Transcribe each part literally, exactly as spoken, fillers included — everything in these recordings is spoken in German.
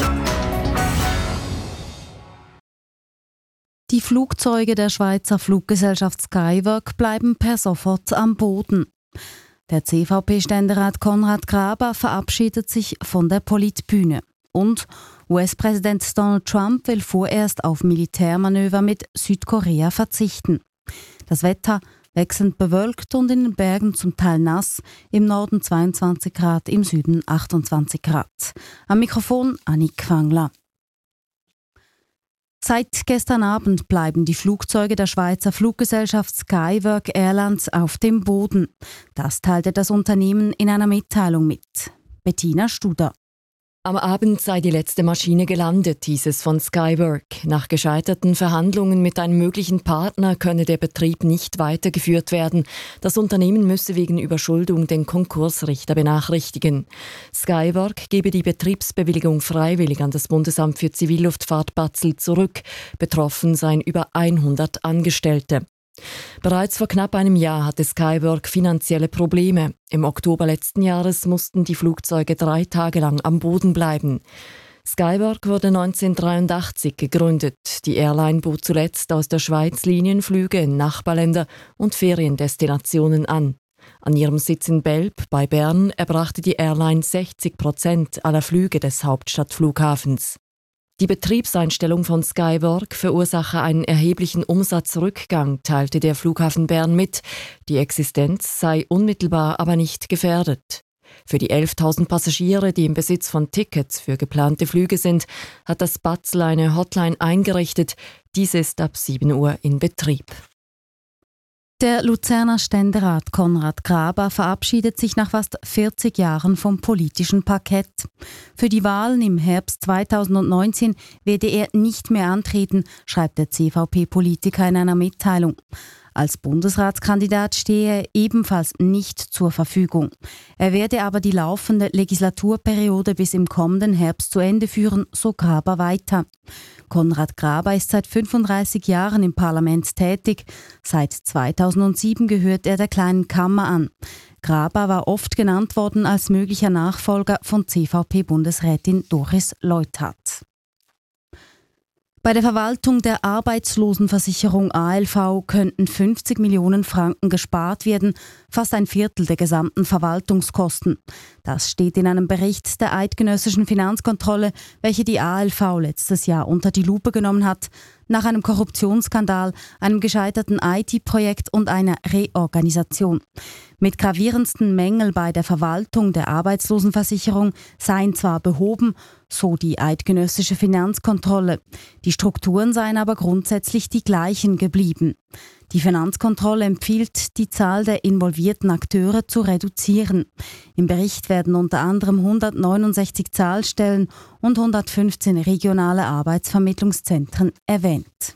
Die Flugzeuge der Schweizer Fluggesellschaft Skywork bleiben per sofort am Boden. Der C V P-Ständerat Konrad Graber verabschiedet sich von der Politbühne. Und U S-Präsident Donald Trump will vorerst auf Militärmanöver mit Südkorea verzichten. Das Wetter wechselnd bewölkt und in den Bergen zum Teil nass, im Norden zweiundzwanzig Grad, im Süden achtundzwanzig Grad. Am Mikrofon Annik Wangler. Seit gestern Abend bleiben die Flugzeuge der Schweizer Fluggesellschaft Skywork Airlines auf dem Boden. Das teilte das Unternehmen in einer Mitteilung mit. Bettina Studer. Am Abend sei die letzte Maschine gelandet, hieß es von Skywork. Nach gescheiterten Verhandlungen mit einem möglichen Partner könne der Betrieb nicht weitergeführt werden. Das Unternehmen müsse wegen Überschuldung den Konkursrichter benachrichtigen. Skywork gebe die Betriebsbewilligung freiwillig an das Bundesamt für Zivilluftfahrt Basel zurück. Betroffen seien über hundert Angestellte. Bereits vor knapp einem Jahr hatte Skywork finanzielle Probleme. Im Oktober letzten Jahres mussten die Flugzeuge drei Tage lang am Boden bleiben. Skywork wurde neunzehnhundertdreiundachtzig gegründet. Die Airline bot zuletzt aus der Schweiz Linienflüge in Nachbarländer und Feriendestinationen an. An ihrem Sitz in Belp bei Bern erbrachte die Airline sechzig Prozent aller Flüge des Hauptstadtflughafens. Die Betriebseinstellung von Skywork verursache einen erheblichen Umsatzrückgang, teilte der Flughafen Bern mit. Die Existenz sei unmittelbar aber nicht gefährdet. Für die elftausend Passagiere, die im Besitz von Tickets für geplante Flüge sind, hat das Basel eine Hotline eingerichtet. Diese ist ab sieben Uhr in Betrieb. Der Luzerner Ständerat Konrad Graber verabschiedet sich nach fast vierzig Jahren vom politischen Parkett. Für die Wahlen im Herbst zweitausendneunzehn werde er nicht mehr antreten, schreibt der C V P-Politiker in einer Mitteilung. Als Bundesratskandidat stehe er ebenfalls nicht zur Verfügung. Er werde aber die laufende Legislaturperiode bis im kommenden Herbst zu Ende führen, so Graber weiter. Konrad Graber ist seit fünfunddreißig Jahren im Parlament tätig. Seit zweitausendsieben gehört er der Kleinen Kammer an. Graber war oft genannt worden als möglicher Nachfolger von C V P-Bundesrätin Doris Leuthard. Bei der Verwaltung der Arbeitslosenversicherung A L V könnten fünfzig Millionen Franken gespart werden, fast ein Viertel der gesamten Verwaltungskosten. Das steht in einem Bericht der Eidgenössischen Finanzkontrolle, welche die A L V letztes Jahr unter die Lupe genommen hat, nach einem Korruptionsskandal, einem gescheiterten I T-Projekt und einer Reorganisation. Mit gravierendsten Mängeln bei der Verwaltung der Arbeitslosenversicherung seien zwar behoben, so die Eidgenössische Finanzkontrolle. Die Strukturen seien aber grundsätzlich die gleichen geblieben. Die Finanzkontrolle empfiehlt, die Zahl der involvierten Akteure zu reduzieren. Im Bericht werden unter anderem hundertneunundsechzig Zahlstellen und hundertfünfzehn regionale Arbeitsvermittlungszentren erwähnt.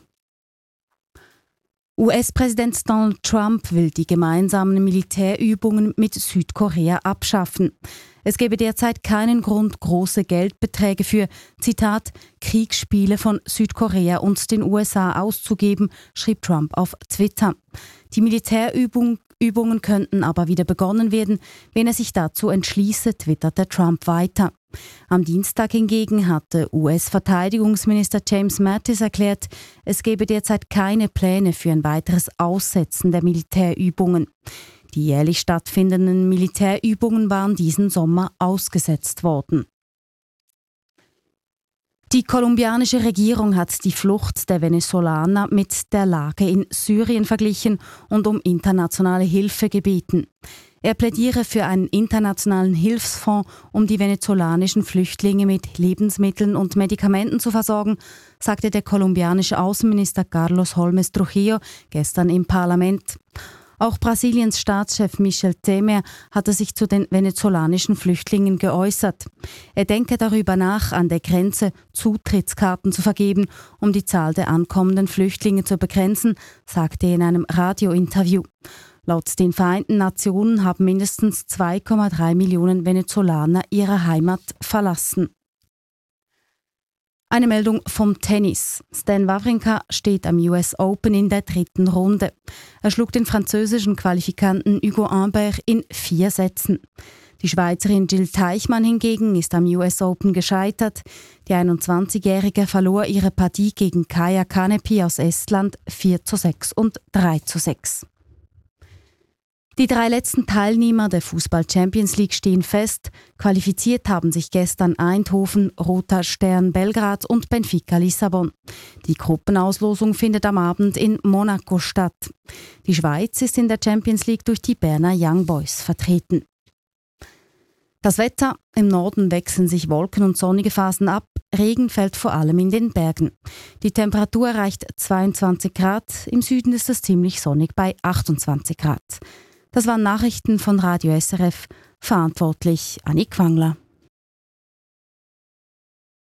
U S-Präsident Donald Trump will die gemeinsamen Militärübungen mit Südkorea abschaffen. Es gebe derzeit keinen Grund, große Geldbeträge für, Zitat, Kriegsspiele von Südkorea und den U S A auszugeben, schrieb Trump auf Twitter. Die Militärübungen Übungen könnten aber wieder begonnen werden, wenn er sich dazu entschließe, twitterte Trump weiter. Am Dienstag hingegen hatte U S-Verteidigungsminister James Mattis erklärt, es gebe derzeit keine Pläne für ein weiteres Aussetzen der Militärübungen. Die jährlich stattfindenden Militärübungen waren diesen Sommer ausgesetzt worden. Die kolumbianische Regierung hat die Flucht der Venezolaner mit der Lage in Syrien verglichen und um internationale Hilfe gebeten. Er plädiere für einen internationalen Hilfsfonds, um die venezolanischen Flüchtlinge mit Lebensmitteln und Medikamenten zu versorgen, sagte der kolumbianische Außenminister Carlos Holmes Trujillo gestern im Parlament. Auch Brasiliens Staatschef Michel Temer hatte sich zu den venezolanischen Flüchtlingen geäußert. Er denke darüber nach, an der Grenze Zutrittskarten zu vergeben, um die Zahl der ankommenden Flüchtlinge zu begrenzen, sagte er in einem Radiointerview. Laut den Vereinten Nationen haben mindestens zwei Komma drei Millionen Venezolaner ihre Heimat verlassen. Eine Meldung vom Tennis. Stan Wawrinka steht am U S Open in der dritten Runde. Er schlug den französischen Qualifikanten Hugo Humbert in vier Sätzen. Die Schweizerin Jill Teichmann hingegen ist am U S Open gescheitert. Die einundzwanzigjährige verlor ihre Partie gegen Kaia Kanepi aus Estland vier zu sechs und drei zu sechs. Die drei letzten Teilnehmer der Fußball-Champions League stehen fest. Qualifiziert haben sich gestern Eindhoven, Roter Stern Belgrad und Benfica Lissabon. Die Gruppenauslosung findet am Abend in Monaco statt. Die Schweiz ist in der Champions League durch die Berner Young Boys vertreten. Das Wetter: Im Norden wechseln sich Wolken- und sonnige Phasen ab. Regen fällt vor allem in den Bergen. Die Temperatur erreicht zweiundzwanzig Grad. Im Süden ist es ziemlich sonnig bei achtundzwanzig Grad. Das waren Nachrichten von Radio S R F. Verantwortlich Annik Wangler.